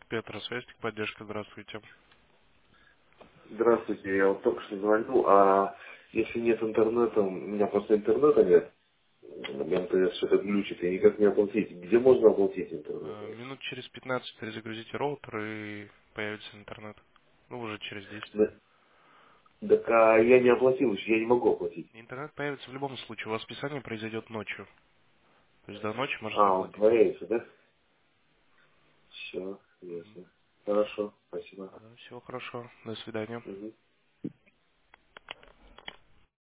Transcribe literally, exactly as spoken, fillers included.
Петросвязь, поддержка, здравствуйте. Здравствуйте, я вот только что звоню, а если нет интернета, у меня просто интернета нет, МТС что-то глючит, и никак не оплатить. Где можно оплатить интернет? Э, Минут через пятнадцать перезагрузите роутер и появится интернет. Ну, уже через десять. Да, так а я не оплатил еще, я не могу оплатить. Интернет появится в любом случае. У вас списание произойдет ночью. То есть до ночи можете А, он оплатить. творяется, да? Все, ясно. Хорошо, спасибо. Всего хорошего. До свидания. Мгм.